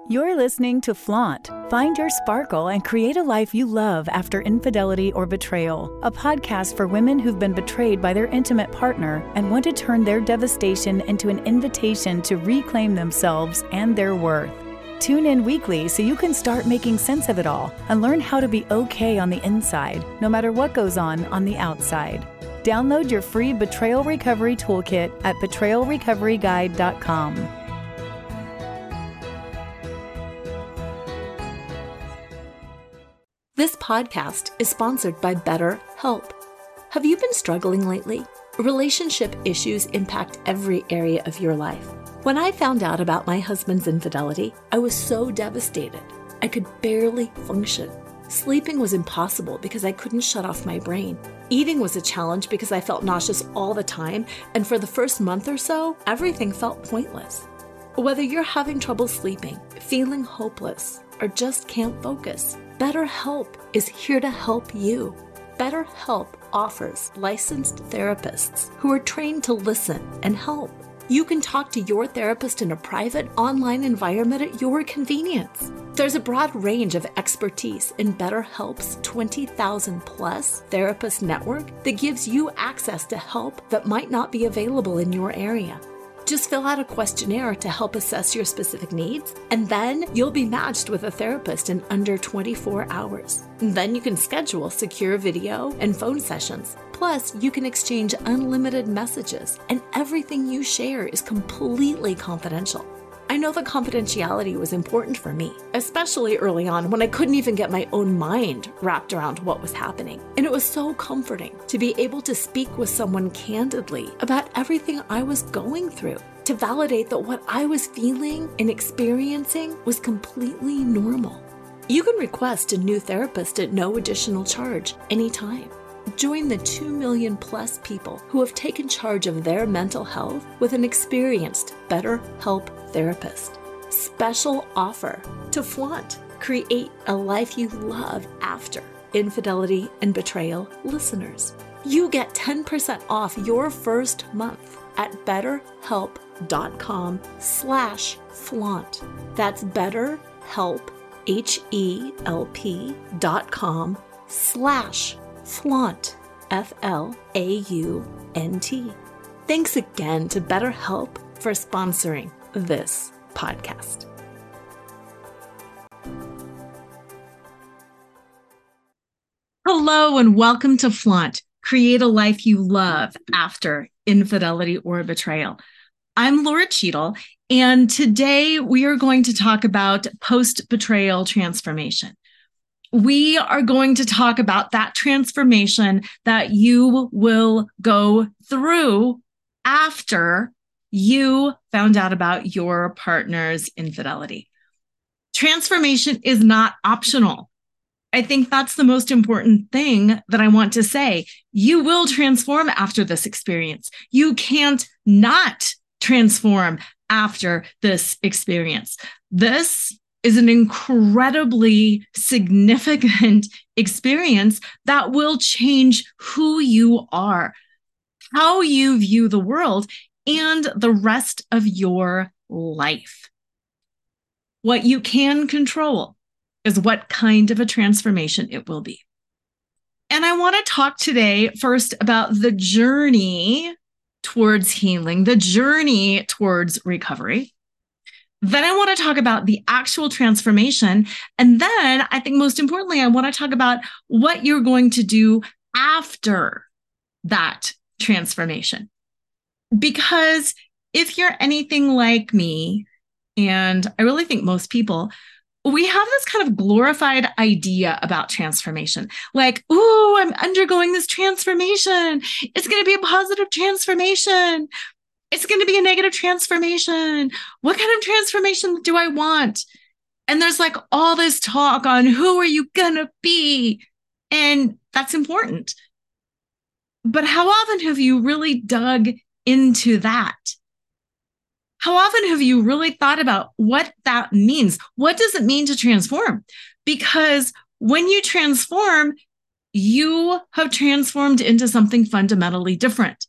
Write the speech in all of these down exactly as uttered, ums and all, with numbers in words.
You're listening to Flaunt. Find your sparkle and create a life you love after infidelity or betrayal. A podcast for women who've been betrayed by their intimate partner and want to turn their devastation into an invitation to reclaim themselves and their worth. Tune in weekly so you can start making sense of it all and learn how to be okay on the inside, no matter what goes on on the outside. Download your free Betrayal Recovery Toolkit at betrayal recovery guide dot com. This podcast is sponsored by BetterHelp. Have you been struggling lately? Relationship issues impact every area of your life. When I found out about my husband's infidelity, I was so devastated. I could barely function. Sleeping was impossible because I couldn't shut off my brain. Eating was a challenge because I felt nauseous all the time, and for the first month or so, everything felt pointless. Whether you're having trouble sleeping, feeling hopeless, or just can't focus, BetterHelp is here to help you. BetterHelp offers licensed therapists who are trained to listen and help. You can talk to your therapist in a private online environment at your convenience. There's a broad range of expertise in BetterHelp's twenty thousand plus therapist network that gives you access to help that might not be available in your area. Just fill out a questionnaire to help assess your specific needs, and then you'll be matched with a therapist in under twenty-four hours. Then you can schedule secure video and phone sessions. Plus, you can exchange unlimited messages, and everything you share is completely confidential. I know that confidentiality was important for me, especially early on when I couldn't even get my own mind wrapped around what was happening. And it was so comforting to be able to speak with someone candidly about everything I was going through, to validate that what I was feeling and experiencing was completely normal. You can request a new therapist at no additional charge anytime. Join the two million plus people who have taken charge of their mental health with an experienced BetterHelp therapist. Special offer to Flaunt. Create a life you love after infidelity and betrayal listeners. You get ten percent off your first month at betterhelp.com slash flaunt. That's betterhelp, H-E-L-P dot com slash flaunt, F L A U N T. Thanks again to BetterHelp for sponsoring this podcast. Hello and welcome to Flaunt. Create a life you love after infidelity or betrayal. I'm Laura Cheadle, and today we are going to talk about post-betrayal transformation. We are going to talk about that transformation that you will go through after you found out about your partner's infidelity. Transformation is not optional. I think that's the most important thing that I want to say. You will transform after this experience. You can't not transform after this experience. This is an incredibly significant experience that will change who you are, how you view the world, and the rest of your life. What you can control is what kind of a transformation it will be. And I want to talk today first about the journey towards healing, the journey towards recovery. Then I want to talk about the actual transformation. And then I think most importantly, I want to talk about what you're going to do after that transformation. Because if you're anything like me, and I really think most people, we have this kind of glorified idea about transformation. Like, ooh, I'm undergoing this transformation. It's going to be a positive transformation. It's going to be a negative transformation. What kind of transformation do I want? And there's like all this talk on who are you going to be? And that's important. But how often have you really dug into that? How often have you really thought about what that means? What does it mean to transform? Because when you transform, you have transformed into something fundamentally different.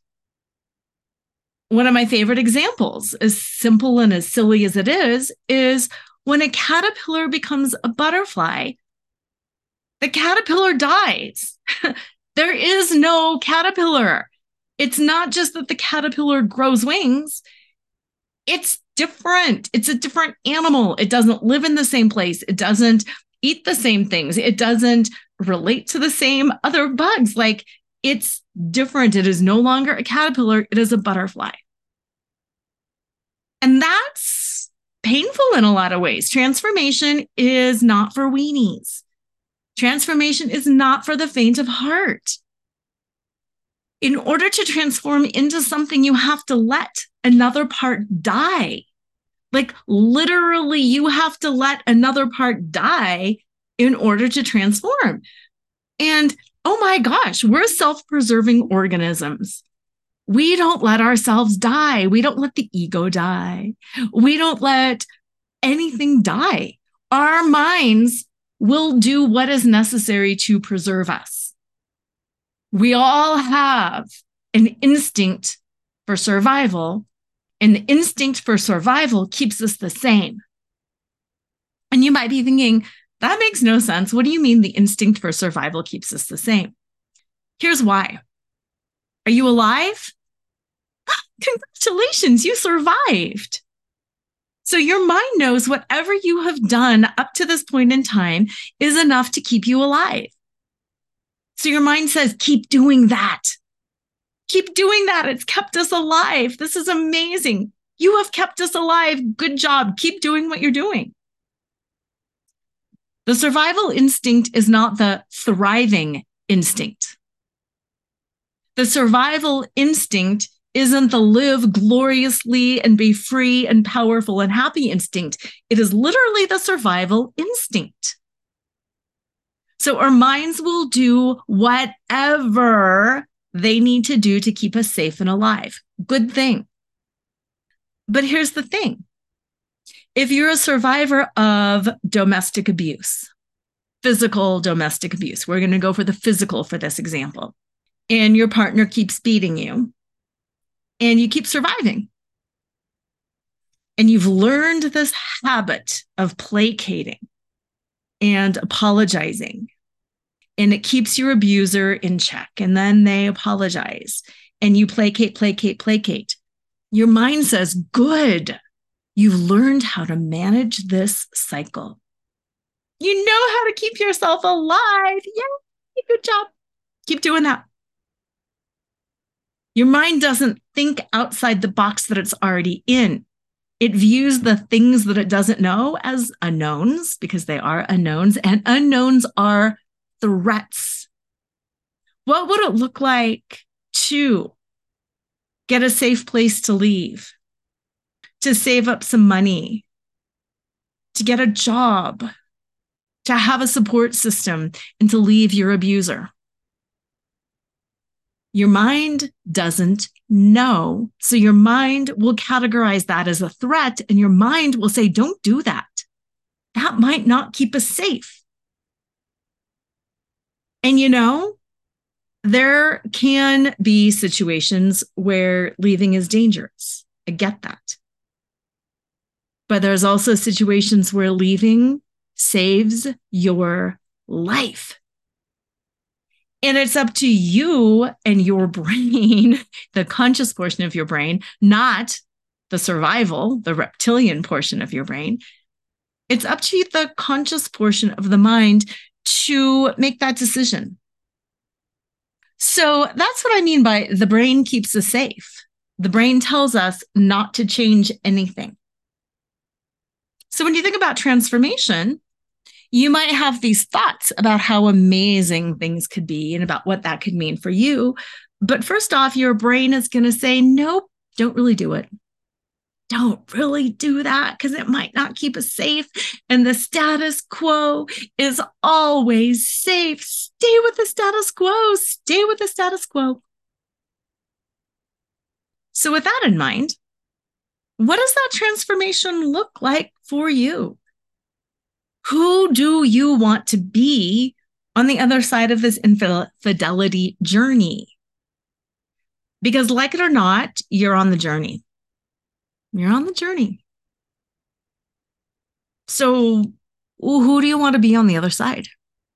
One of my favorite examples, as simple and as silly as it is, is when a caterpillar becomes a butterfly, the caterpillar dies. There is no caterpillar. It's not just that the caterpillar grows wings. It's different. It's a different animal. It doesn't live in the same place. It doesn't eat the same things. It doesn't relate to the same other bugs. Like, it's different. It is no longer a caterpillar. It is a butterfly. And that's painful in a lot of ways. Transformation is not for weenies. Transformation is not for the faint of heart. In order to transform into something, you have to let another part die. Like, literally, you have to let another part die in order to transform. And oh my gosh, we're self-preserving organisms. We don't let ourselves die. We don't let the ego die. We don't let anything die. Our minds will do what is necessary to preserve us. We all have an instinct for survival, and the instinct for survival keeps us the same. And you might be thinking, that makes no sense. What do you mean the instinct for survival keeps us the same? Here's why. Are you alive? Congratulations, you survived. So your mind knows whatever you have done up to this point in time is enough to keep you alive. So your mind says, keep doing that. Keep doing that. It's kept us alive. This is amazing. You have kept us alive. Good job. Keep doing what you're doing. The survival instinct is not the thriving instinct. The survival instinct isn't the live gloriously and be free and powerful and happy instinct. It is literally the survival instinct. So our minds will do whatever they need to do to keep us safe and alive. Good thing. But here's the thing. If you're a survivor of domestic abuse, physical domestic abuse, we're going to go for the physical for this example, and your partner keeps beating you, and you keep surviving. And you've learned this habit of placating and apologizing. And it keeps your abuser in check. And then they apologize. And you placate, placate, placate. Your mind says, good. You've learned how to manage this cycle. You know how to keep yourself alive. Yay, good job. Keep doing that. Your mind doesn't think outside the box that it's already in. It views the things that it doesn't know as unknowns, because they are unknowns, and unknowns are threats. What would it look like to get a safe place to leave, to save up some money, to get a job, to have a support system, and to leave your abuser? Your mind doesn't know. So your mind will categorize that as a threat, and your mind will say, don't do that. That might not keep us safe. And you know, there can be situations where leaving is dangerous. I get that. But there's also situations where leaving saves your life. And it's up to you and your brain, the conscious portion of your brain, not the survival, the reptilian portion of your brain. It's up to the conscious portion of the mind to make that decision. So that's what I mean by the brain keeps us safe. The brain tells us not to change anything. So when you think about transformation, you might have these thoughts about how amazing things could be and about what that could mean for you. But first off, your brain is going to say, nope, don't really do it. Don't really do that because it might not keep us safe. And the status quo is always safe. Stay with the status quo. Stay with the status quo. So with that in mind, what does that transformation look like for you? Who do you want to be on the other side of this infidelity journey? Because like it or not, you're on the journey. You're on the journey. So, who do you want to be on the other side?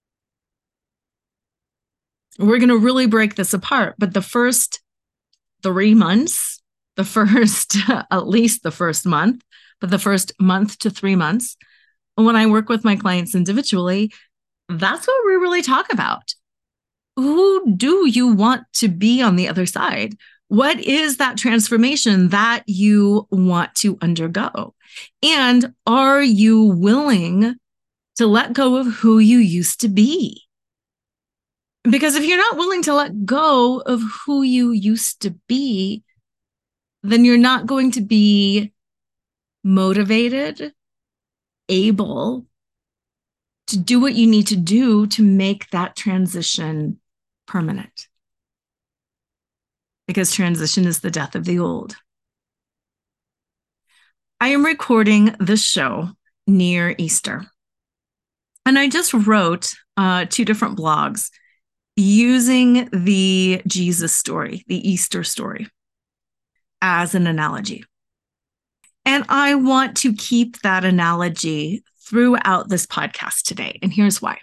We're going to really break this apart. But the first three months, the first, at least the first month, but the first month to three months, when I work with my clients individually, that's what we really talk about. Who do you want to be on the other side? What is that transformation that you want to undergo? And are you willing to let go of who you used to be? Because if you're not willing to let go of who you used to be, then you're not going to be motivated, able to do what you need to do to make that transition permanent. Because transition is the death of the old. I am recording this show near Easter. And I just wrote uh, two different blogs using the Jesus story, the Easter story, as an analogy. And I want to keep that analogy throughout this podcast today. And here's why.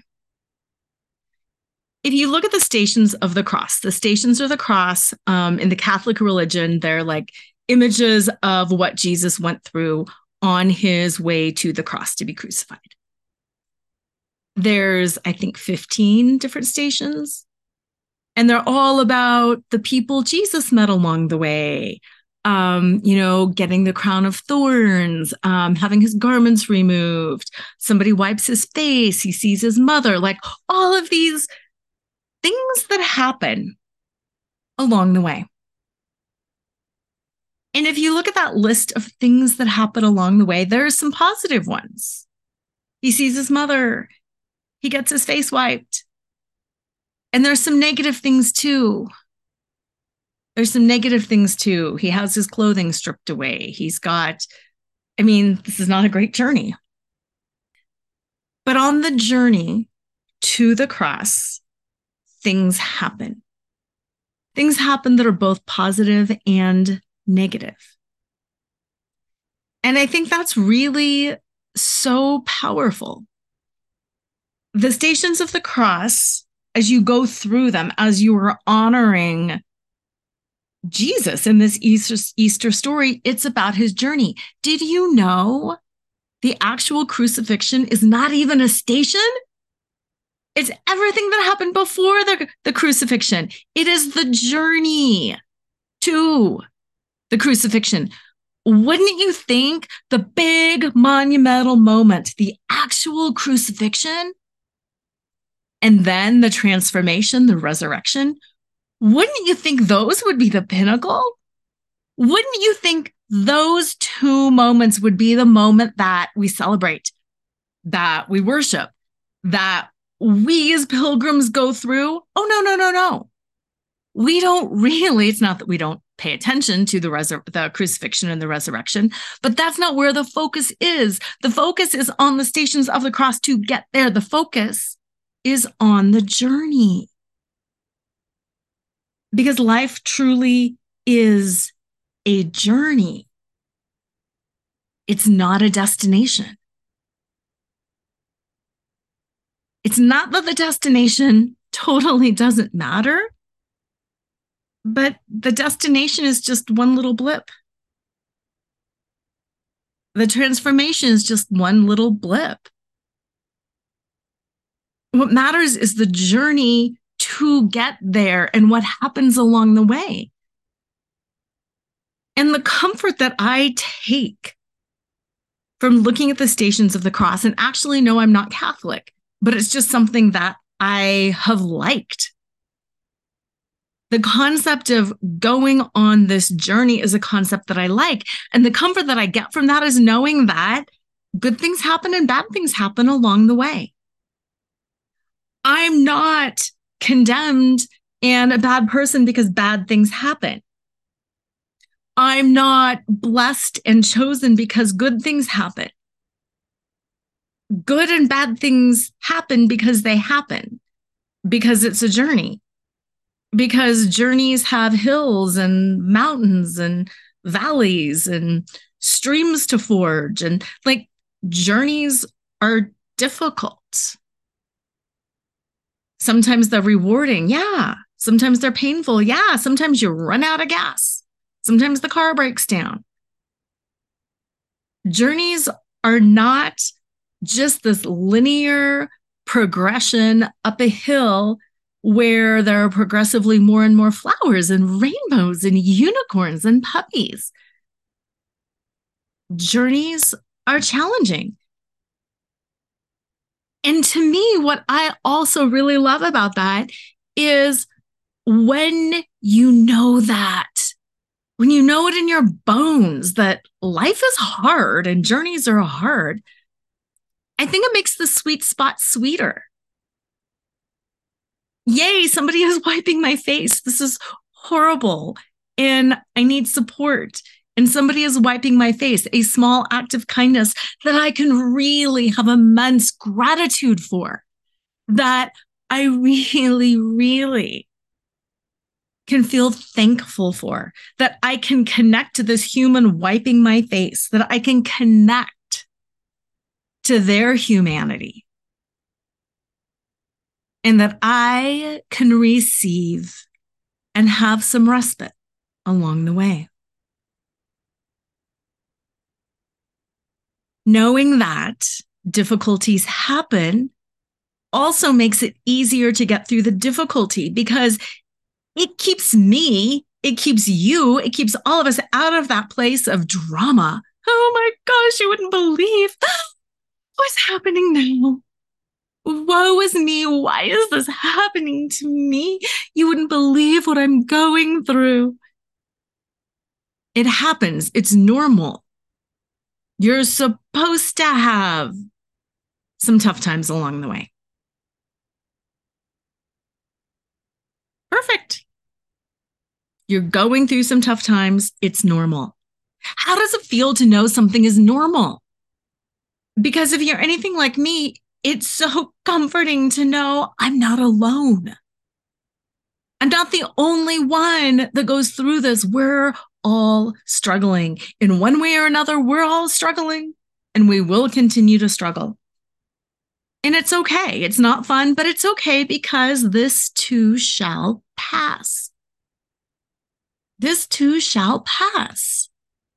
If you look at the stations of the cross, the stations of the cross um, in the Catholic religion, they're like images of what Jesus went through on his way to the cross to be crucified. There's, I think, fifteen different stations, and they're all about the people Jesus met along the way. Um, you know, getting the crown of thorns, um, having his garments removed. Somebody wipes his face. He sees his mother, like all of these things that happen along the way. And if you look at that list of things that happen along the way, there are some positive ones. He sees his mother. He gets his face wiped. And there's some negative things too. There's some negative things too. He has his clothing stripped away. He's got, I mean, this is not a great journey. But on the journey to the cross, things happen. Things happen that are both positive and negative. And I think that's really so powerful. The stations of the cross, as you go through them, as you are honoring Jesus in this Easter, Easter story, it's about his journey. Did you know the actual crucifixion is not even a station? It's everything that happened before the, the crucifixion. It is the journey to the crucifixion. Wouldn't you think the big monumental moment, the actual crucifixion, and then the transformation, the resurrection, wouldn't you think those would be the pinnacle? Wouldn't you think those two moments would be the moment that we celebrate, that we worship, that we as pilgrims go through? Oh, no, no, no, no. We don't really, it's not that we don't pay attention to the, resur- the crucifixion and the resurrection, but that's not where the focus is. The focus is on the stations of the cross to get there. The focus is on the journey. Because life truly is a journey. It's not a destination. It's not that the destination totally doesn't matter, but the destination is just one little blip. The transformation is just one little blip. What matters is the journey to get there and what happens along the way. And the comfort that I take from looking at the stations of the cross, and actually, no, I'm not Catholic, but it's just something that I have liked. The concept of going on this journey is a concept that I like. And the comfort that I get from that is knowing that good things happen and bad things happen along the way. I'm not condemned and a bad person because bad things happen. I'm not blessed and chosen because good things happen. Good and bad things happen because they happen, because it's a journey, because journeys have hills and mountains and valleys and streams to forge. And like, journeys are difficult. Sometimes they're rewarding. Yeah. Sometimes they're painful. Yeah. Sometimes you run out of gas. Sometimes the car breaks down. Journeys are not just this linear progression up a hill where there are progressively more and more flowers and rainbows and unicorns and puppies. Journeys are challenging. And to me, what I also really love about that is when you know that, when you know it in your bones that life is hard and journeys are hard, I think it makes the sweet spot sweeter. Yay, somebody is wiping my face. This is horrible. And I need support. And somebody is wiping my face, a small act of kindness that I can really have immense gratitude for, that I really, really can feel thankful for, that I can connect to this human wiping my face, that I can connect to their humanity, and that I can receive and have some respite along the way. Knowing that difficulties happen also makes it easier to get through the difficulty, because it keeps me, it keeps you, it keeps all of us out of that place of drama. Oh my gosh, you wouldn't believe what's happening now. Woe is me. Why is this happening to me? You wouldn't believe what I'm going through. It happens. It's normal. You're supposed to have some tough times along the way. Perfect. You're going through some tough times. It's normal. How does it feel to know something is normal? Because if you're anything like me, it's so comforting to know I'm not alone. I'm not the only one that goes through this. We're all struggling. In one way or another, we're all struggling, and we will continue to struggle. And it's okay. It's not fun, but it's okay, because this too shall pass. This too shall pass.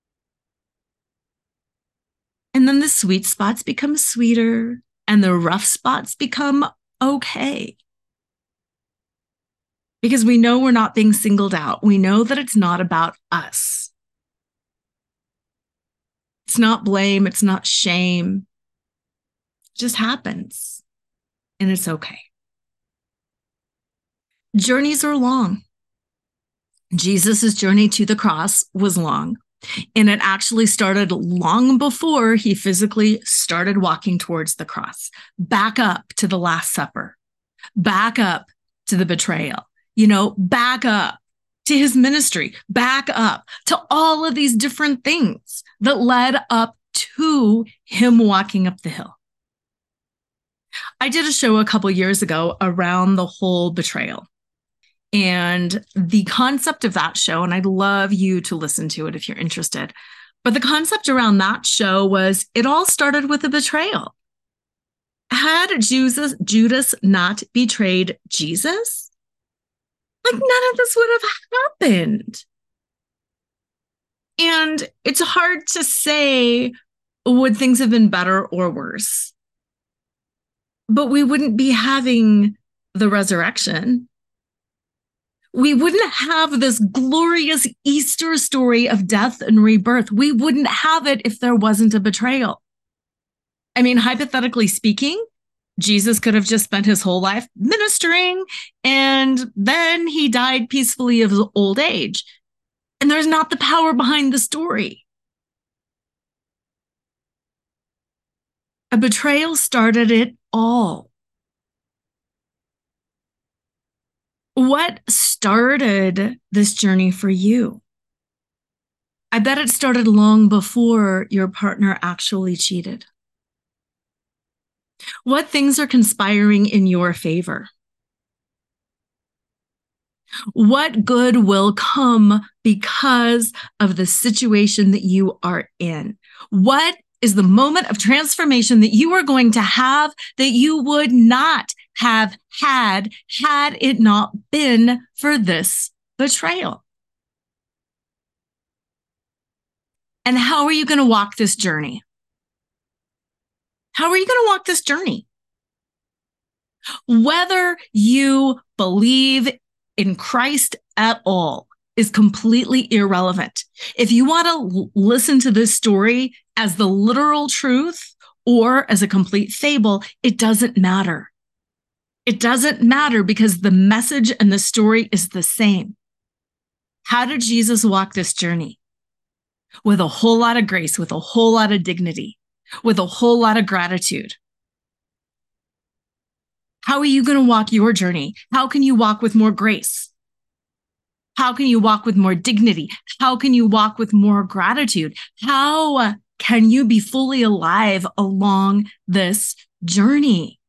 And then the sweet spots become sweeter, and the rough spots become okay. Because we know we're not being singled out. We know that it's not about us. It's not blame. It's not shame. It just happens. And it's okay. Journeys are long. Jesus' journey to the cross was long. And it actually started long before he physically started walking towards the cross. Back up to the Last Supper. Back up to the betrayal. You know, back up to his ministry, back up to all of these different things that led up to him walking up the hill. I did a show a couple years ago around the whole betrayal. And the concept of that show, and I'd love you to listen to it if you're interested, but the concept around that show was it all started with a betrayal. Had Judas, Judas not betrayed Jesus, like none of this would have happened. And it's hard to say, would things have been better or worse? But we wouldn't be having the resurrection. We wouldn't have this glorious Easter story of death and rebirth. We wouldn't have it if there wasn't a betrayal. I mean, hypothetically speaking, Jesus could have just spent his whole life ministering, and then he died peacefully of old age. And there's not the power behind the story. A betrayal started it all. What started this journey for you? I bet it started long before your partner actually cheated. What things are conspiring in your favor? What good will come because of the situation that you are in? What is the moment of transformation that you are going to have that you would not have had had it not been for this betrayal. And how are you going to walk this journey? How are you going to walk this journey? Whether you believe in Christ at all is completely irrelevant. If you want to l- listen to this story as the literal truth or as a complete fable, it doesn't matter. It doesn't matter because the message and the story is the same. How did Jesus walk this journey? With a whole lot of grace, with a whole lot of dignity, with a whole lot of gratitude. How are you going to walk your journey? How can you walk with more grace? How can you walk with more dignity? How can you walk with more gratitude? How can you be fully alive along this journey?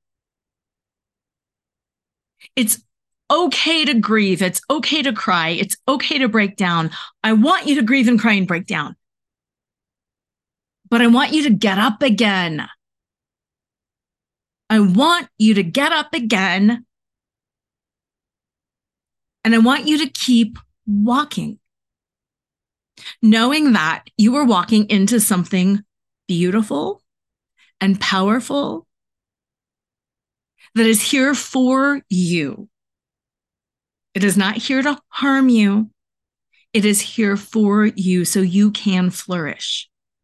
It's okay to grieve. It's okay to cry. It's okay to break down. I want you to grieve and cry and break down. But I want you to get up again. I want you to get up again. And I want you to keep walking, knowing that you are walking into something beautiful and powerful that is here for you. It is not here to harm you. It is here for you so you can flourish.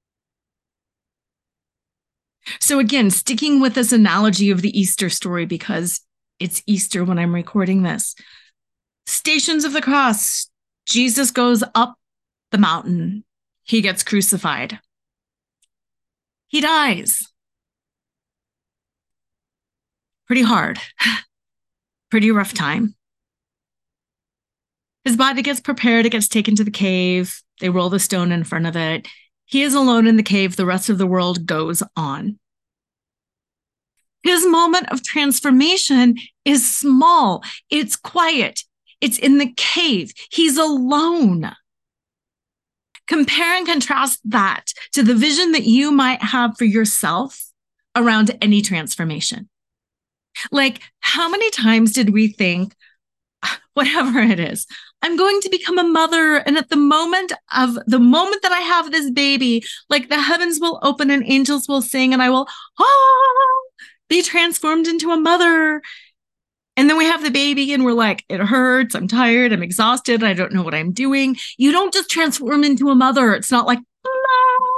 So again, sticking with this analogy of the Easter story, because it's Easter when I'm recording this. Stations of the Cross, Jesus goes up the mountain. He gets crucified. He dies. Pretty hard. Pretty rough time. His body gets prepared. It gets taken to the cave. They roll the stone in front of it. He is alone in the cave. The rest of the world goes on. His moment of transformation is small. It's quiet. It's in the cave. He's alone. Compare and contrast that to the vision that you might have for yourself around any transformation. Like, how many times did we think, whatever it is, I'm going to become a mother. And at the moment of the moment that I have this baby, like the heavens will open and angels will sing and I will oh, be transformed into a mother. And then we have the baby and we're like, it hurts. I'm tired. I'm exhausted. I don't know what I'm doing. You don't just transform into a mother. It's not like, no.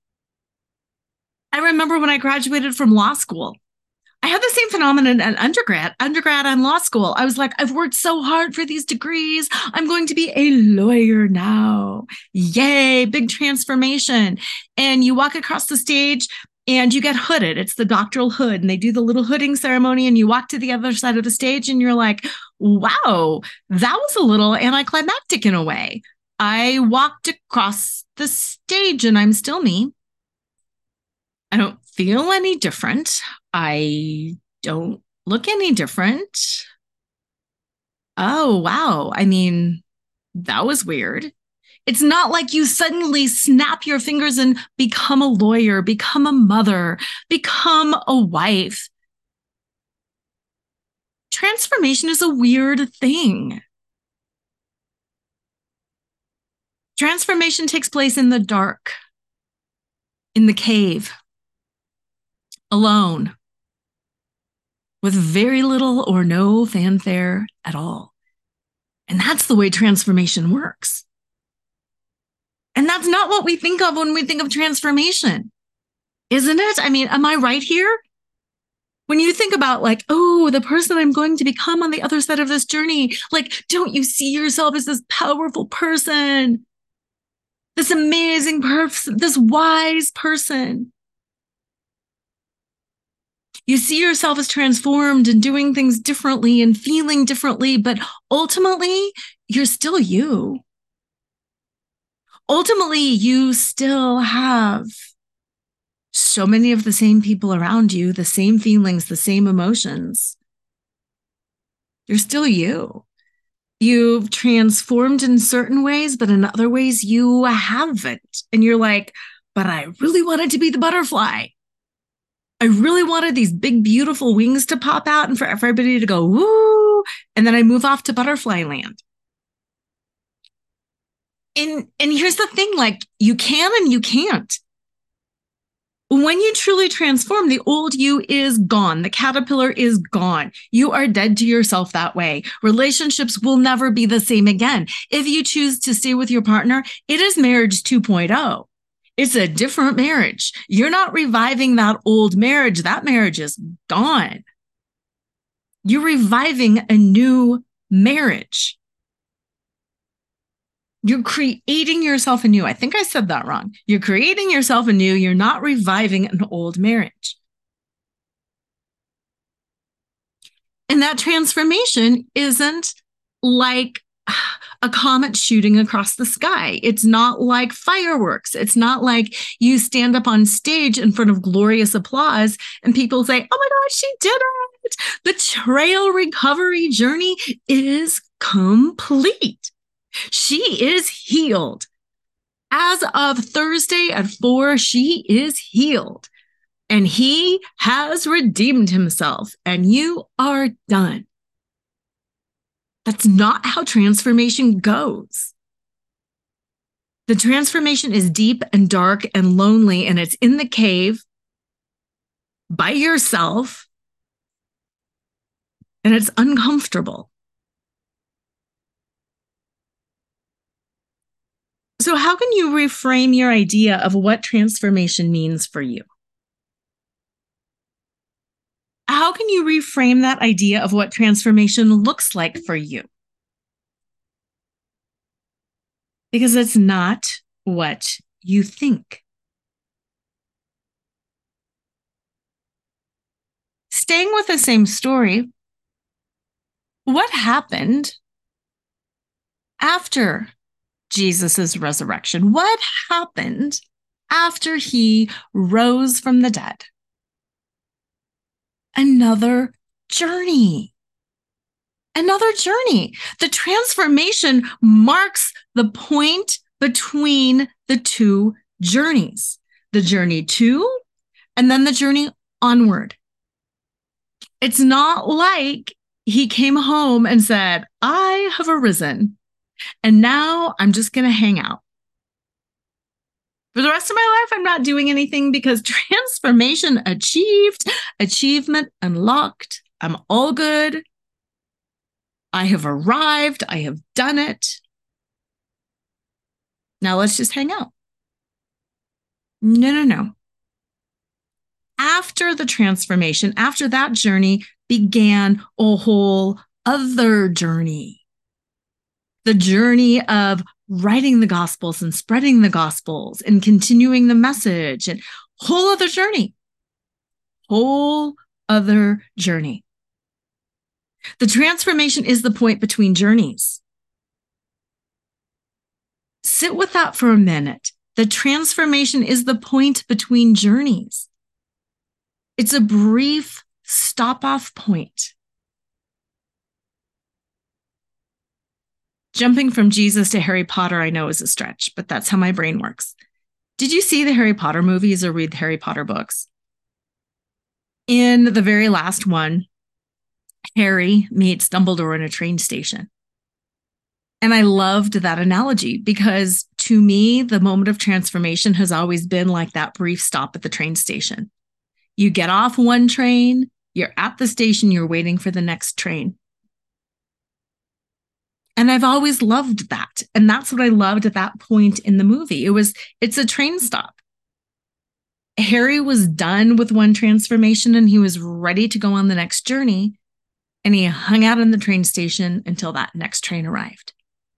I remember when I graduated from law school, I had the same phenomenon at undergrad, undergrad and law school. I was like, I've worked so hard for these degrees. I'm going to be a lawyer now. Yay, big transformation. And you walk across the stage and you get hooded. It's the doctoral hood. And they do the little hooding ceremony and you walk to the other side of the stage and you're like, wow, that was a little anticlimactic in a way. I walked across the stage and I'm still me. I don't feel any different. I don't look any different. Oh, wow. I mean, that was weird. It's not like you suddenly snap your fingers and become a lawyer, become a mother, become a wife. Transformation is a weird thing. Transformation takes place in the dark, in the cave, alone, with very little or no fanfare at all. And that's the way transformation works. And that's not what we think of when we think of transformation, isn't it? I mean, am I right here? When you think about like, oh, the person I'm going to become on the other side of this journey, like, don't you see yourself as this powerful person, this amazing person, this wise person? You see yourself as transformed and doing things differently and feeling differently, but ultimately, you're still you. Ultimately, you still have so many of the same people around you, the same feelings, the same emotions. You're still you. You've transformed in certain ways, but in other ways, you haven't. And you're like, but I really wanted to be the butterfly. I really wanted these big, beautiful wings to pop out and for everybody to go, woo. And then I move off to butterfly land. And, and here's the thing, like you can and you can't. When you truly transform, the old you is gone. The caterpillar is gone. You are dead to yourself that way. Relationships will never be the same again. If you choose to stay with your partner, it is marriage two point oh. It's a different marriage. You're not reviving that old marriage. That marriage is gone. You're reviving a new marriage. You're creating yourself anew. I think I said that wrong. You're creating yourself anew. You're not reviving an old marriage. And that transformation isn't like a comet shooting across the sky. It's not like fireworks. It's not like you stand up on stage in front of glorious applause and people say, oh my gosh, she did it. The trail recovery journey is complete. She is healed. As of Thursday at four, she is healed. And he has redeemed himself. And you are done. That's not how transformation goes. The transformation is deep and dark and lonely, and it's in the cave by yourself, and it's uncomfortable. So how can you reframe your idea of what transformation means for you? How can you reframe that idea of what transformation looks like for you? Because it's not what you think. Staying with the same story, what happened after Jesus' resurrection? What happened after he rose from the dead? Another journey. Another journey. The transformation marks the point between the two journeys. The journey to, and then the journey onward. It's not like he came home and said, I have arisen, and now I'm just going to hang out. For the rest of my life, I'm not doing anything because transformation achieved, achievement unlocked. I'm all good. I have arrived. I have done it. Now let's just hang out. No, no, no. After the transformation, after that journey, began a whole other journey. The journey of writing the Gospels and spreading the Gospels and continuing the message, and whole other journey. Whole other journey. The transformation is the point between journeys. Sit with that for a minute. The transformation is the point between journeys. It's a brief stop-off point. Jumping from Jesus to Harry Potter, I know is a stretch, but that's how my brain works. Did you see the Harry Potter movies or read the Harry Potter books? In the very last one, Harry meets Dumbledore in a train station. And I loved that analogy because to me, the moment of transformation has always been like that brief stop at the train station. You get off one train, you're at the station, you're waiting for the next train. And I've always loved that. And that's what I loved at that point in the movie. It was, it's a train stop. Harry was done with one transformation and he was ready to go on the next journey. And he hung out in the train station until that next train arrived.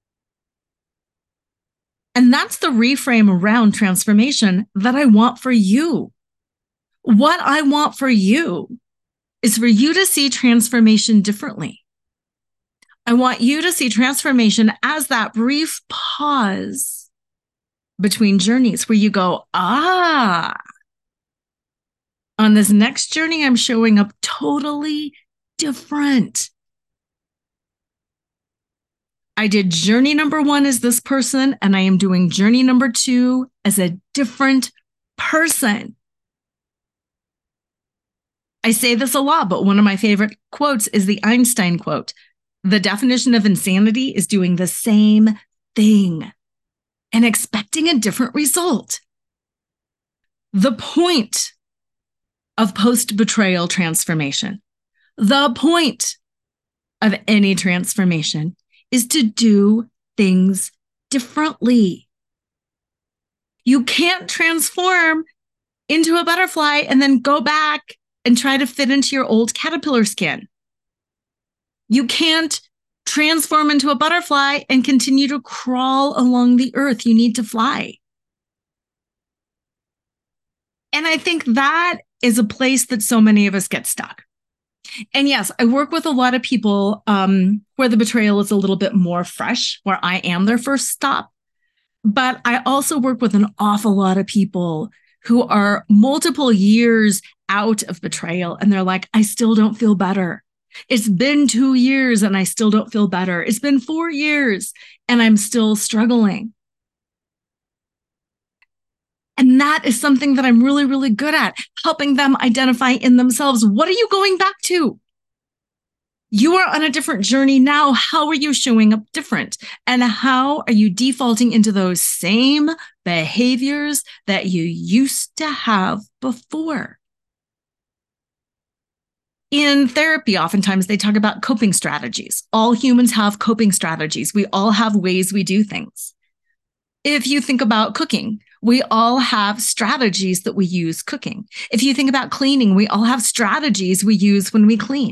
And that's the reframe around transformation that I want for you. What I want for you is for you to see transformation differently. I want you to see transformation as that brief pause between journeys where you go, ah, on this next journey, I'm showing up totally different. I did journey number one as this person, and I am doing journey number two as a different person. I say this a lot, but one of my favorite quotes is the Einstein quote. The definition of insanity is doing the same thing and expecting a different result. The point of post-betrayal transformation, the point of any transformation is to do things differently. You can't transform into a butterfly and then go back and try to fit into your old caterpillar skin. You can't transform into a butterfly and continue to crawl along the earth. You need to fly. And I think that is a place that so many of us get stuck. And yes, I work with a lot of people um, where the betrayal is a little bit more fresh, where I am their first stop. But I also work with an awful lot of people who are multiple years out of betrayal. And they're like, I still don't feel better. It's been two years and I still don't feel better. It's been four years and I'm still struggling. And that is something that I'm really, really good at, helping them identify in themselves. What are you going back to? You are on a different journey now. How are you showing up different? And how are you defaulting into those same behaviors that you used to have before? In therapy, oftentimes they talk about coping strategies. All humans have coping strategies. We all have ways we do things. If you think about cooking, we all have strategies that we use cooking. If you think about cleaning, we all have strategies we use when we clean.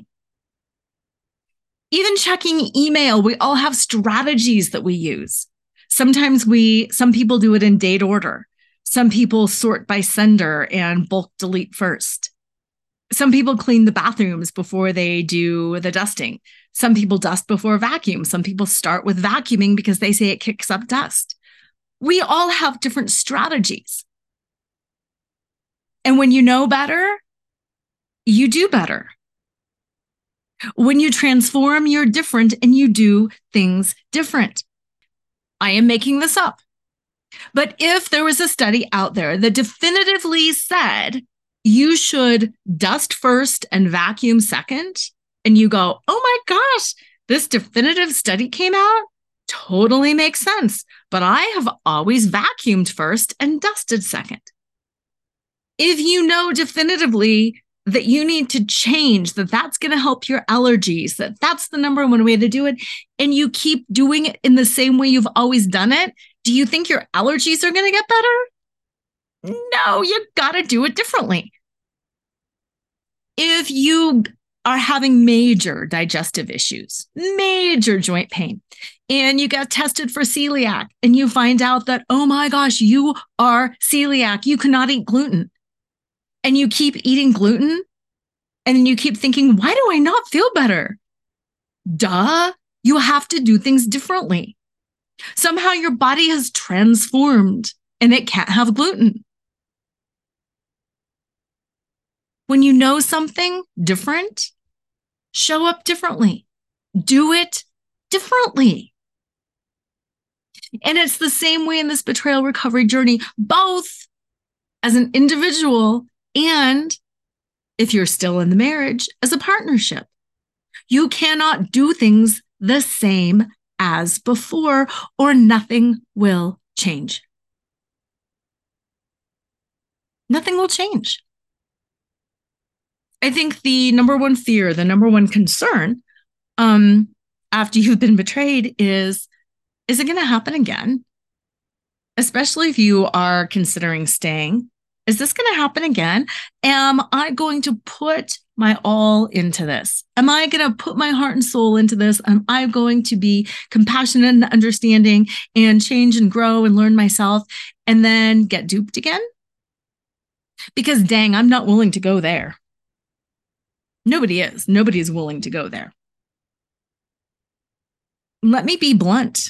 Even checking email, we all have strategies that we use. Sometimes we, some people do it in date order. Some people sort by sender and bulk delete first. Some people clean the bathrooms before they do the dusting. Some people dust before vacuum. Some people start with vacuuming because they say it kicks up dust. We all have different strategies. And when you know better, you do better. When you transform, you're different and you do things different. I am making this up. But if there was a study out there that definitively said you should dust first and vacuum second, and you go, oh my gosh, this definitive study came out, totally makes sense. But I have always vacuumed first and dusted second. If you know definitively that you need to change, that that's going to help your allergies, that that's the number one way to do it, and you keep doing it in the same way you've always done it, do you think your allergies are going to get better? No, you got to do it differently. If you are having major digestive issues, major joint pain, and you get tested for celiac, and you find out that, oh my gosh, you are celiac, you cannot eat gluten, and you keep eating gluten, and you keep thinking, why do I not feel better? Duh, you have to do things differently. Somehow your body has transformed, and it can't have gluten. When you know something different, show up differently. Do it differently. And it's the same way in this betrayal recovery journey, both as an individual and, if you're still in the marriage, as a partnership. You cannot do things the same as before, or nothing will change. Nothing will change. I think the number one fear, the number one concern um, after you've been betrayed is, is it going to happen again? Especially if you are considering staying. Is this going to happen again? Am I going to put my all into this? Am I going to put my heart and soul into this? Am I going to be compassionate and understanding and change and grow and learn myself and then get duped again? Because dang, I'm not willing to go there. Nobody is. Nobody is willing to go there. Let me be blunt.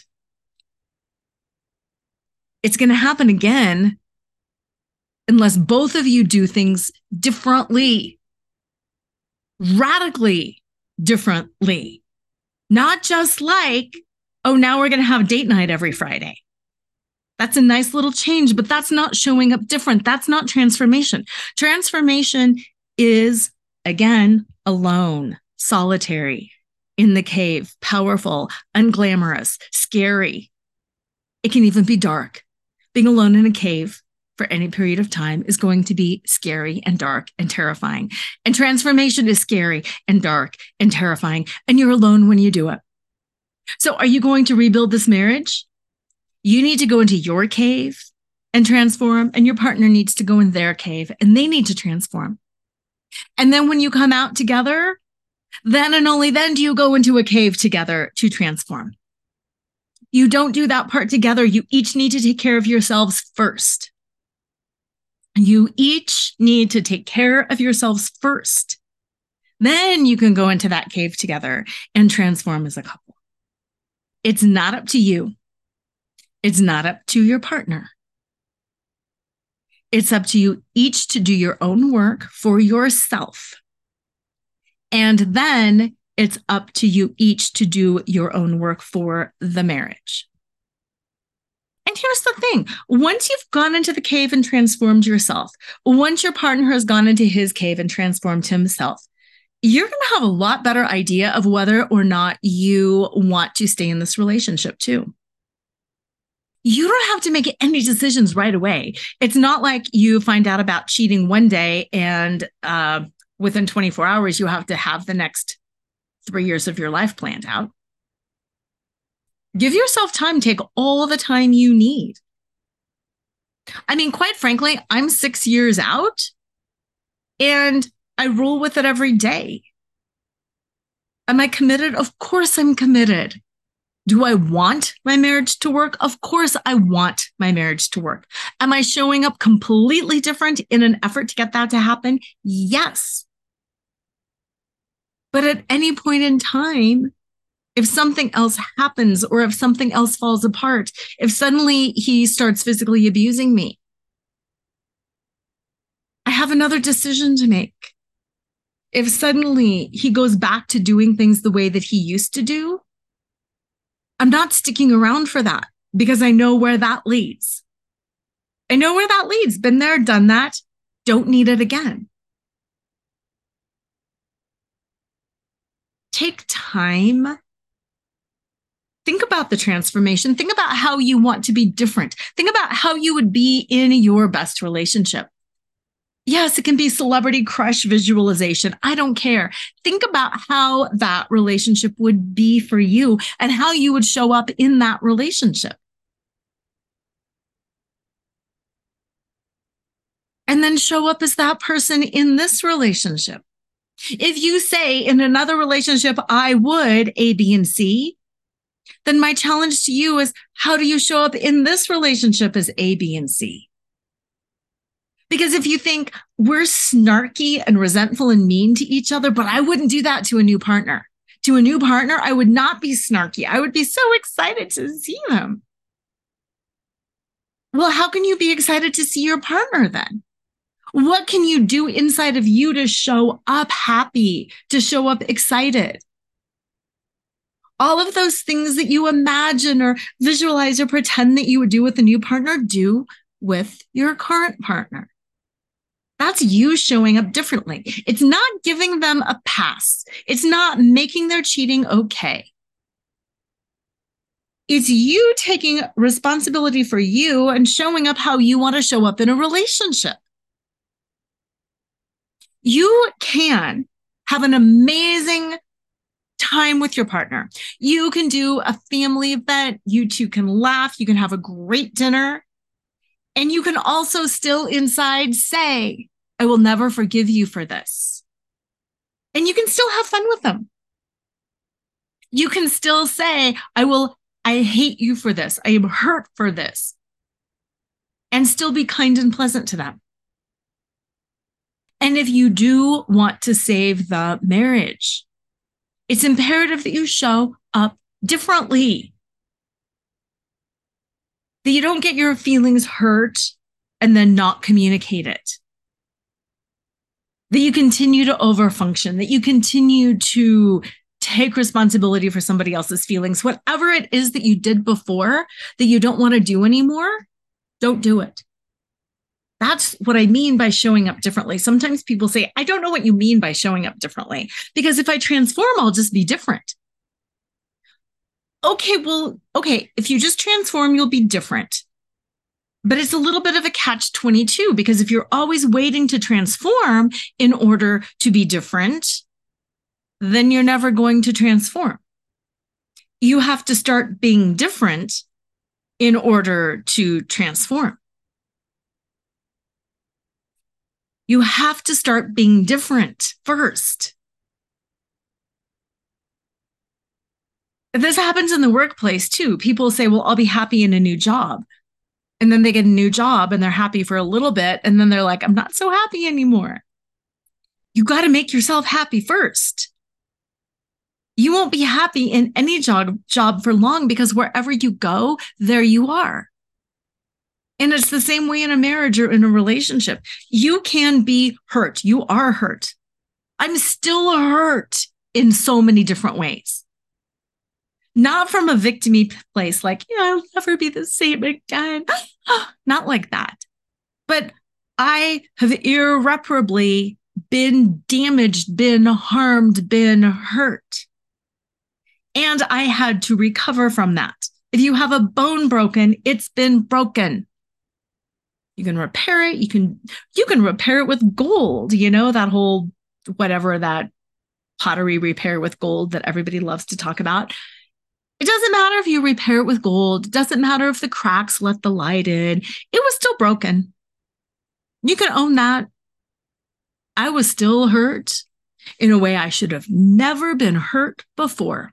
It's going to happen again unless both of you do things differently, radically differently. Not just like, oh, now we're going to have date night every Friday. That's a nice little change, but that's not showing up different. That's not transformation. Transformation is, again, alone, solitary, in the cave, powerful, unglamorous, scary. It can even be dark. Being alone in a cave for any period of time is going to be scary and dark and terrifying. And transformation is scary and dark and terrifying. And you're alone when you do it. So are you going to rebuild this marriage? You need to go into your cave and transform, and your partner needs to go in their cave and they need to transform. And then when you come out together, then and only then do you go into a cave together to transform. You don't do that part together. You each need to take care of yourselves first. You each need to take care of yourselves first. Then you can go into that cave together and transform as a couple. It's not up to you. It's not up to your partner. It's up to you each to do your own work for yourself. And then it's up to you each to do your own work for the marriage. And here's the thing. Once you've gone into the cave and transformed yourself, once your partner has gone into his cave and transformed himself, you're going to have a lot better idea of whether or not you want to stay in this relationship too. You don't have to make any decisions right away. It's not like you find out about cheating one day and uh, within twenty-four hours, you have to have the next three years of your life planned out. Give yourself time. Take all the time you need. I mean, quite frankly, I'm six years out and I roll with it every day. Am I committed? Of course I'm committed. Do I want my marriage to work? Of course I want my marriage to work. Am I showing up completely different in an effort to get that to happen? Yes. But at any point in time, if something else happens or if something else falls apart, if suddenly he starts physically abusing me, I have another decision to make. If suddenly he goes back to doing things the way that he used to do, I'm not sticking around for that because I know where that leads. I know where that leads. Been there, done that. Don't need it again. Take time. Think about the transformation. Think about how you want to be different. Think about how you would be in your best relationship. Yes, it can be celebrity crush visualization. I don't care. Think about how that relationship would be for you and how you would show up in that relationship. And then show up as that person in this relationship. If you say in another relationship, I would A, B, and C, then my challenge to you is, how do you show up in this relationship as A, B, and C? Because if you think we're snarky and resentful and mean to each other, but I wouldn't do that to a new partner. To a new partner, I would not be snarky. I would be so excited to see them. Well, how can you be excited to see your partner then? What can you do inside of you to show up happy, to show up excited? All of those things that you imagine or visualize or pretend that you would do with a new partner, do with your current partner. That's you showing up differently. It's not giving them a pass. It's not making their cheating okay. It's you taking responsibility for you and showing up how you want to show up in a relationship. You can have an amazing time with your partner. You can do a family event. You two can laugh. You can have a great dinner. And you can also still inside say, I will never forgive you for this. And you can still have fun with them. You can still say, I will, I hate you for this. I am hurt for this. And still be kind and pleasant to them. And if you do want to save the marriage, it's imperative that you show up differently. That you don't get your feelings hurt and then not communicate it. That you continue to overfunction, that you continue to take responsibility for somebody else's feelings. Whatever it is that you did before that you don't want to do anymore, don't do it. That's what I mean by showing up differently. Sometimes people say, I don't know what you mean by showing up differently, because if I transform, I'll just be different. Okay, well, okay, if you just transform, you'll be different. But it's a little bit of a catch twenty-two, because if you're always waiting to transform in order to be different, then you're never going to transform. You have to start being different in order to transform. You have to start being different first. This happens in the workplace too. People say, well, I'll be happy in a new job. And then they get a new job and they're happy for a little bit. And then they're like, I'm not so happy anymore. You got to make yourself happy first. You won't be happy in any job, job for long, because wherever you go, there you are. And it's the same way in a marriage or in a relationship. You can be hurt. You are hurt. I'm still hurt in so many different ways. Not from a victim-y place, like, yeah, I'll never be the same again. Not like that. But I have irreparably been damaged, been harmed, been hurt. And I had to recover from that. If you have a bone broken, it's been broken. You can repair it. You can, you can repair it with gold, you know, that whole, whatever, that pottery repair with gold that everybody loves to talk about. It doesn't matter if you repair it with gold. It doesn't matter if the cracks let the light in. It was still broken. You can own that. I was still hurt in a way I should have never been hurt before.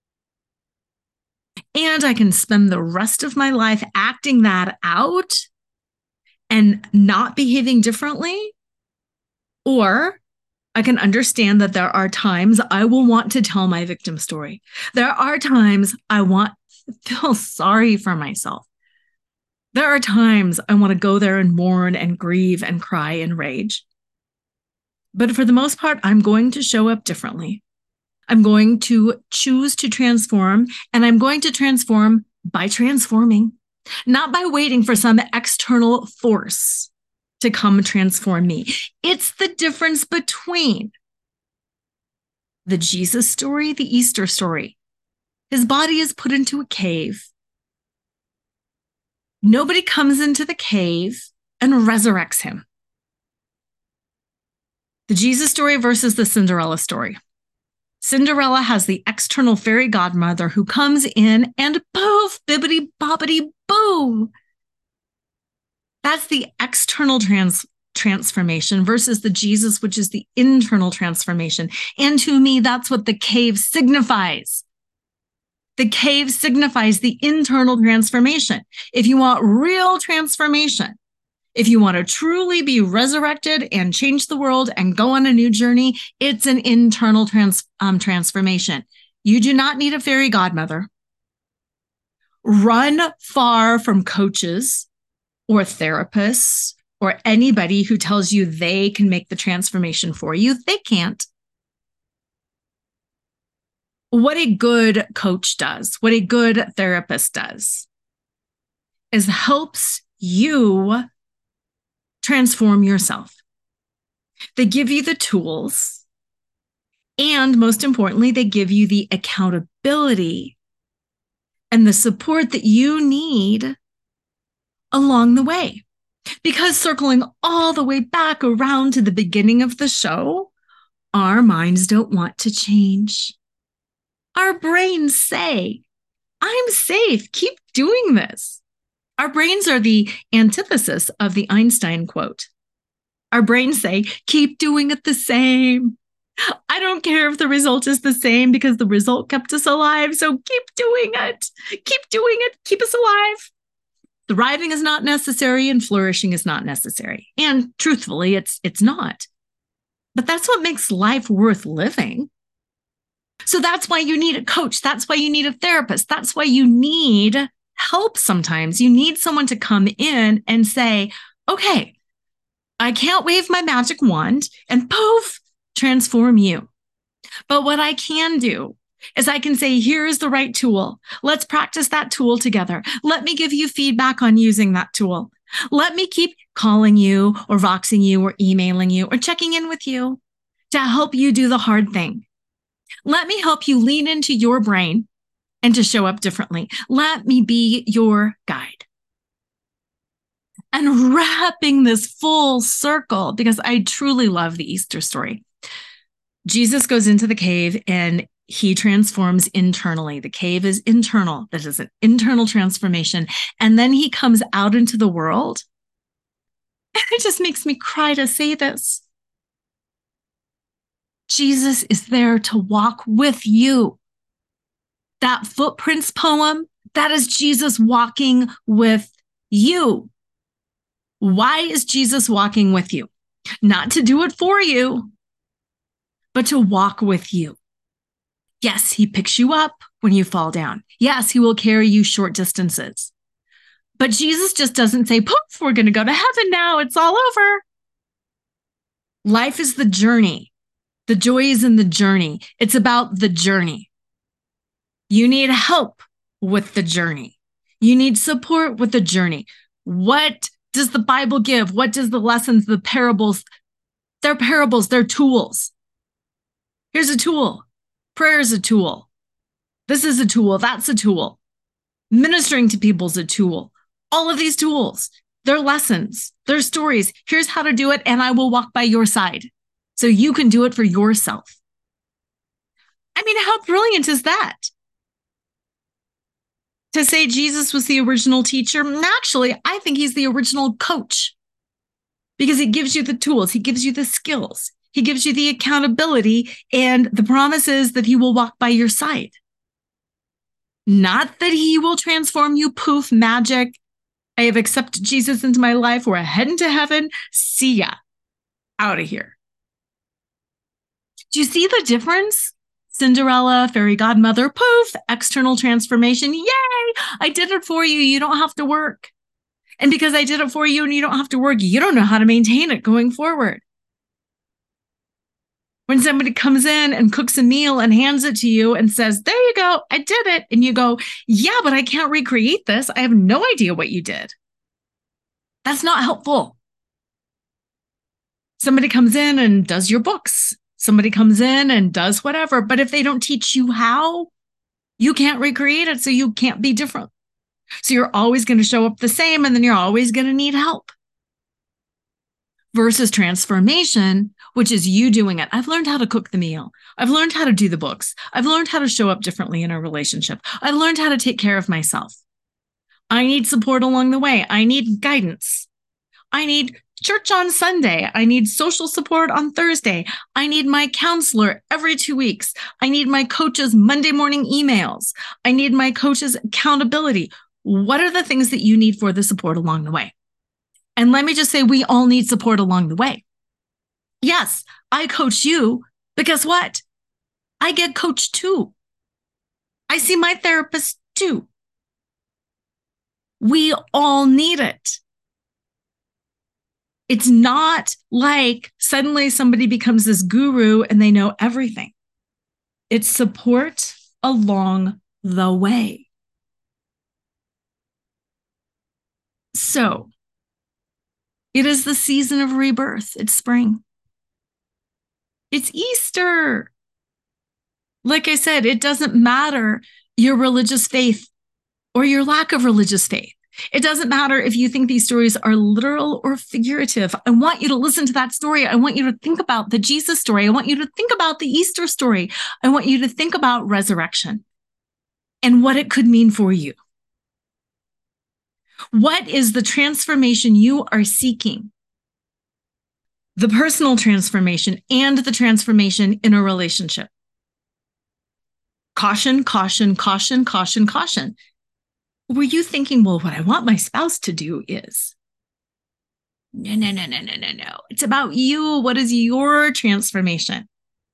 And I can spend the rest of my life acting that out and not behaving differently. Or I can understand that there are times I will want to tell my victim story. There are times I want to feel sorry for myself. There are times I want to go there and mourn and grieve and cry and rage. But for the most part, I'm going to show up differently. I'm going to choose to transform, and I'm going to transform by transforming, not by waiting for some external force to come transform me. It's the difference between the Jesus story, the Easter story. His body is put into a cave. Nobody comes into the cave and resurrects him. The Jesus story versus the Cinderella story. Cinderella has the external fairy godmother who comes in and poof, bibbity bobbity boo. That's the external trans- transformation versus the Jesus, which is the internal transformation. And to me, that's what the cave signifies. The cave signifies the internal transformation. If you want real transformation, if you want to truly be resurrected and change the world and go on a new journey, it's an internal trans- um, transformation. You do not need a fairy godmother. Run far from coaches or therapists or anybody who tells you they can make the transformation for you. They can't. What a good coach does, what a good therapist does, is helps you transform yourself. They give you the tools, and most importantly, they give you the accountability and the support that you need along the way. Because circling all the way back around to the beginning of the show, our minds don't want to change. Our brains say, I'm safe, keep doing this. Our brains are the antithesis of the Einstein quote. Our brains say, keep doing it the same. I don't care if the result is the same because the result kept us alive, so keep doing it. Keep doing it, keep us alive. Thriving is not necessary and flourishing is not necessary. And truthfully, it's it's not. But that's what makes life worth living. So that's why you need a coach. That's why you need a therapist. That's why you need help sometimes. You need someone to come in and say, okay, I can't wave my magic wand and poof, transform you. But what I can do is I can say, here's the right tool. Let's practice that tool together. Let me give you feedback on using that tool. Let me keep calling you or voxing you or emailing you or checking in with you to help you do the hard thing. Let me help you lean into your brain and to show up differently. Let me be your guide. And wrapping this full circle, because I truly love the Easter story. Jesus goes into the cave and he transforms internally. The cave is internal. That is an internal transformation. And then he comes out into the world. And it just makes me cry to say this. Jesus is there to walk with you. That Footprints poem, that is Jesus walking with you. Why is Jesus walking with you? Not to do it for you, but to walk with you. Yes, he picks you up when you fall down. Yes, he will carry you short distances. But Jesus just doesn't say, poof, we're going to go to heaven now. It's all over. Life is the journey. The joy is in the journey. It's about the journey. You need help with the journey. You need support with the journey. What does the Bible give? What does the lessons, the parables? They're parables. They're tools. Here's a tool. Prayer is a tool. This is a tool. That's a tool. Ministering to people is a tool. All of these tools, they're lessons. They're stories. Here's how to do it, and I will walk by your side so you can do it for yourself. I mean, how brilliant is that? To say Jesus was the original teacher, actually, I think he's the original coach because he gives you the tools, he gives you the skills, he gives you the accountability, and the promise is that he will walk by your side. Not that he will transform you, poof, magic. I have accepted Jesus into my life. We're heading to heaven. See ya. Out of here. Do you see the difference? Cinderella, fairy godmother, poof, external transformation. Yay, I did it for you. You don't have to work. And because I did it for you and you don't have to work, you don't know how to maintain it going forward. When somebody comes in and cooks a meal and hands it to you and says, there you go, I did it. And you go, yeah, but I can't recreate this. I have no idea what you did. That's not helpful. Somebody comes in and does your books. Somebody comes in and does whatever. But if they don't teach you how, you can't recreate it. So you can't be different. So you're always going to show up the same. And then you're always going to need help. Versus transformation, which is you doing it. I've learned how to cook the meal. I've learned how to do the books. I've learned how to show up differently in a relationship. I've learned how to take care of myself. I need support along the way. I need guidance. I need church on Sunday. I need social support on Thursday. I need my counselor every two weeks. I need my coach's Monday morning emails. I need my coach's accountability. What are the things that you need for the support along the way? And let me just say, we all need support along the way. Yes, I coach you, but guess what? I get coached too. I see my therapist too. We all need it. It's not like suddenly somebody becomes this guru and they know everything. It's support along the way. So, it is the season of rebirth. It's spring. It's Easter. Like I said, it doesn't matter your religious faith or your lack of religious faith. It doesn't matter if you think these stories are literal or figurative. I want you to listen to that story. I want you to think about the Jesus story. I want you to think about the Easter story. I want you to think about resurrection and what it could mean for you. What is the transformation you are seeking? The personal transformation and the transformation in a relationship. Caution, caution, caution, caution, caution. Were you thinking, well, what I want my spouse to do is? No, no, no, no, no, no, no. It's about you. What is your transformation?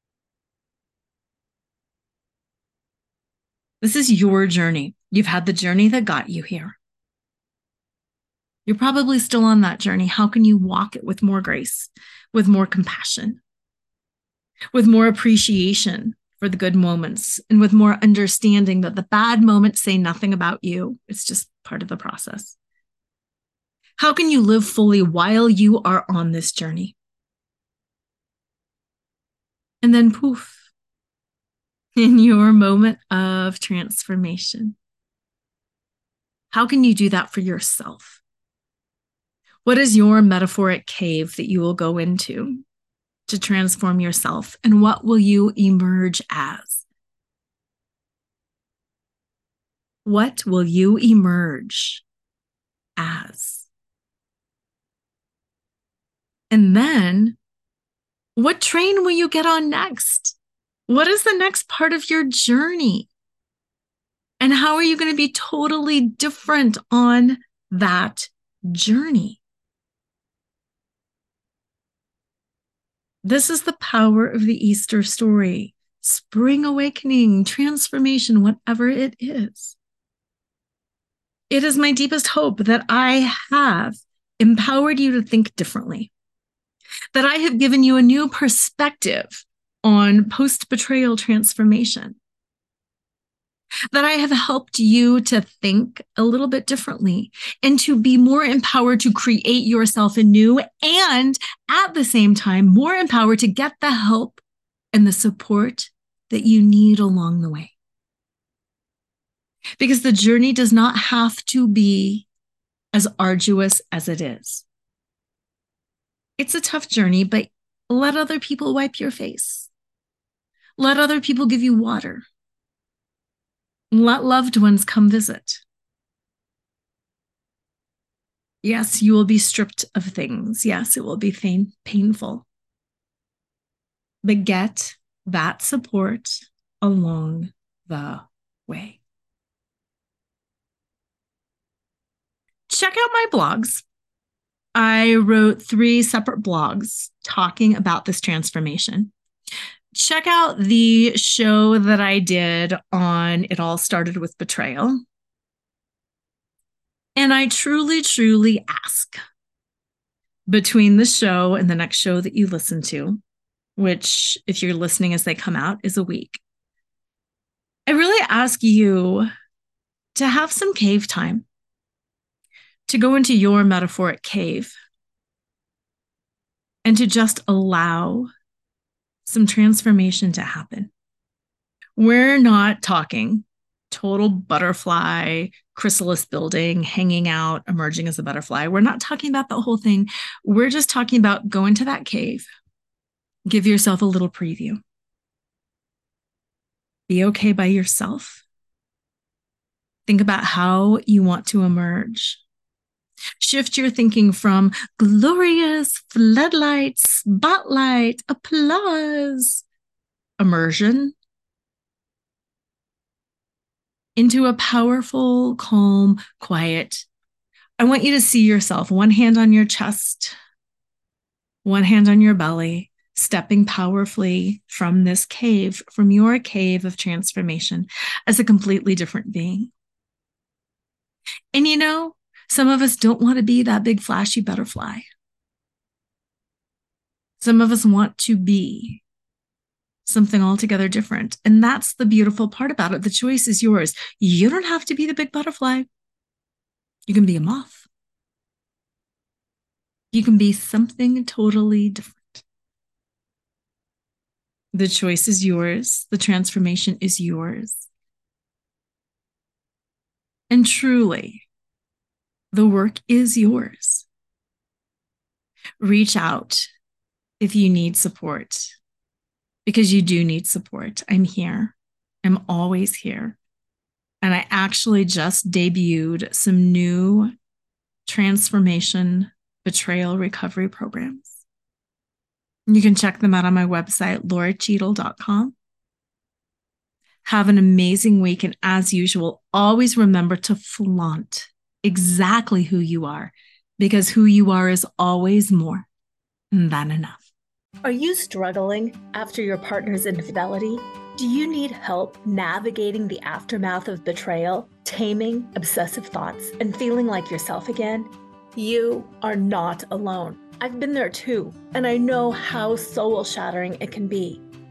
This is your journey. You've had the journey that got you here. You're probably still on that journey. How can you walk it with more grace, with more compassion, with more appreciation for the good moments and with more understanding that the bad moments say nothing about you. It's just part of the process. How can you live fully while you are on this journey? And then poof, in your moment of transformation. How can you do that for yourself? What is your metaphoric cave that you will go into to transform yourself? And what will you emerge as? What will you emerge as? And then, what train will you get on next? What is the next part of your journey? And how are you going to be totally different on that journey? This is the power of the Easter story. Spring awakening, transformation, whatever it is. It is my deepest hope that I have empowered you to think differently, that I have given you a new perspective on post-betrayal transformation, that I have helped you to think a little bit differently and to be more empowered to create yourself anew, and at the same time, more empowered to get the help and the support that you need along the way. Because the journey does not have to be as arduous as it is. It's a tough journey, but let other people wipe your face. Let other people give you water. Let loved ones come visit. Yes, you will be stripped of things. Yes, it will be pain, painful. But get that support along the way. Check out my blogs. I wrote three separate blogs talking about this transformation. Check out the show that I did on It All Started with Betrayal. And I truly, truly ask, between the show and the next show that you listen to, which if you're listening as they come out is a week, I really ask you to have some cave time, to go into your metaphoric cave and to just allow some transformation to happen. We're not talking total butterfly, chrysalis building, hanging out, emerging as a butterfly. We're not talking about the whole thing. We're just talking about go into that cave, give yourself a little preview. Be okay by yourself. Think about how you want to emerge. Shift your thinking from glorious floodlights, spotlight, applause, immersion, into a powerful, calm, quiet. I want you to see yourself, one hand on your chest, one hand on your belly, stepping powerfully from this cave, from your cave of transformation as a completely different being. And you know, some of us don't want to be that big flashy butterfly. Some of us want to be something altogether different. And that's the beautiful part about it. The choice is yours. You don't have to be the big butterfly. You can be a moth. You can be something totally different. The choice is yours. The transformation is yours. And truly, the work is yours. Reach out if you need support, because you do need support. I'm here. I'm always here. And I actually just debuted some new transformation betrayal recovery programs. You can check them out on my website, laura cheadle dot com. Have an amazing week. And as usual, always remember to flaunt exactly who you are, because who you are is always more than enough. Are you struggling after your partner's infidelity? Do you need help navigating the aftermath of betrayal, taming obsessive thoughts, and feeling like yourself again? You are not alone. I've been there too, and I know how soul-shattering it can be.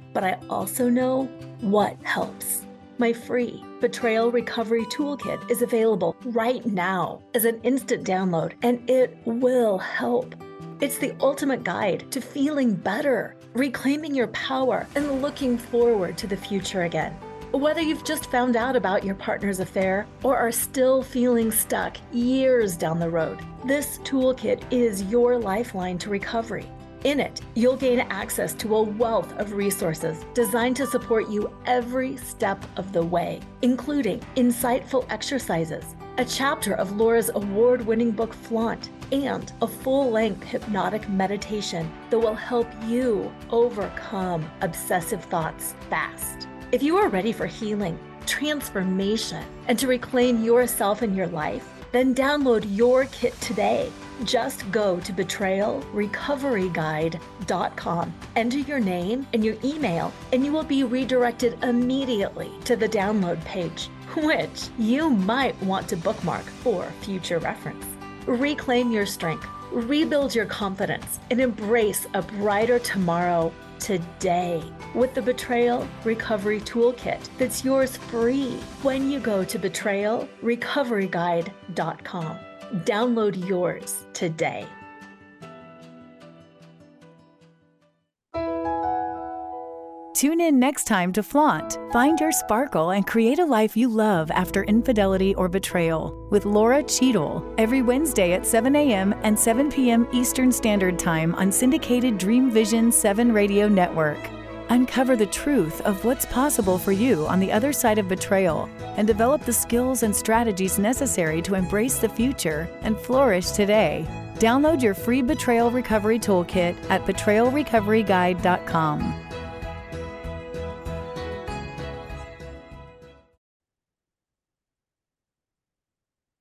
but I also know what helps. My free Betrayal Recovery Toolkit is available right now as an instant download, and it will help. It's the ultimate guide to feeling better, reclaiming your power, and looking forward to the future again. Whether you've just found out about your partner's affair or are still feeling stuck years down the road, this toolkit is your lifeline to recovery. In it, you'll gain access to a wealth of resources designed to support you every step of the way, including insightful exercises, a chapter of Laura's award-winning book Flaunt, and a full-length hypnotic meditation that will help you overcome obsessive thoughts fast. If you are ready for healing, transformation, and to reclaim yourself and your life, then download your kit today. Just go to betrayal recovery guide dot com, enter your name and your email, and you will be redirected immediately to the download page, which you might want to bookmark for future reference. Reclaim your strength, rebuild your confidence, and embrace a brighter tomorrow today with the Betrayal Recovery Toolkit that's yours free when you go to betrayal recovery guide dot com. Download yours today. Tune in next time to Flaunt. Find your sparkle and create a life you love after infidelity or betrayal with Laura Cheadle every Wednesday at seven a.m. and seven p.m. Eastern Standard Time on syndicated Dream Vision seven Radio Network. Uncover the truth of what's possible for you on the other side of betrayal and develop the skills and strategies necessary to embrace the future and flourish today. Download your free Betrayal Recovery Toolkit at betrayal recovery guide dot com.